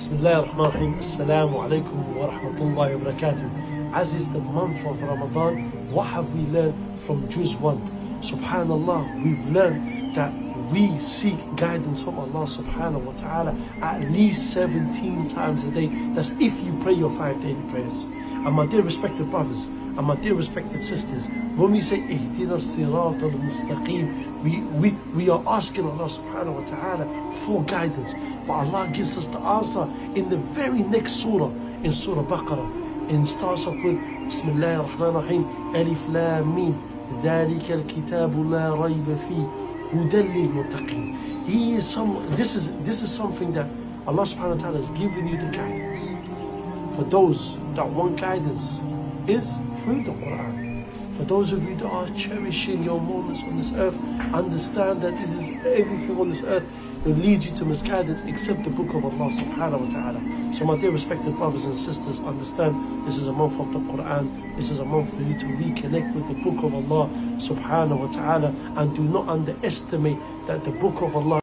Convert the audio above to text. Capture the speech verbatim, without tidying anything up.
Bismillah ar-Rahman ar-Rahim. Assalamu alaikum wa rahmatullahi wa barakatuh. As is the month of Ramadan, what have we learned from Juz one? Subhanallah, we've learned that we seek guidance from Allah subhanahu wa ta'ala at least seventeen times a day. That's if you pray your five daily prayers. And my dear respected brothers, and my dear respected sisters, when we say Ihdina Sirat al-Mustaqim, we, we, we are asking Allah subhanahu wa ta'ala for guidance. But Allah gives us the answer in the very next surah, in Surah Baqarah. And starts off with Bismillah ar-Rahman ar-Rahim, Alif Lam Mim, ذَلِكَ الْكِتَابُ لَا رَيْبَ فِيهِ هُدًى لِلْمُتَّقِينَ. He is some, this is, this is something that Allah subhanahu wa ta'ala has given you the guidance. For those that want guidance is through the Quran. For those of you that are cherishing your moments on this earth, understand that it is everything on this earth that leads you to misguidance except the book of Allah subhanahu wa ta'ala. So my dear respected brothers and sisters, understand this is a month of the Quran. This is a month for you to reconnect with the book of Allah subhanahu wa ta'ala, and do not underestimate that the book of Allah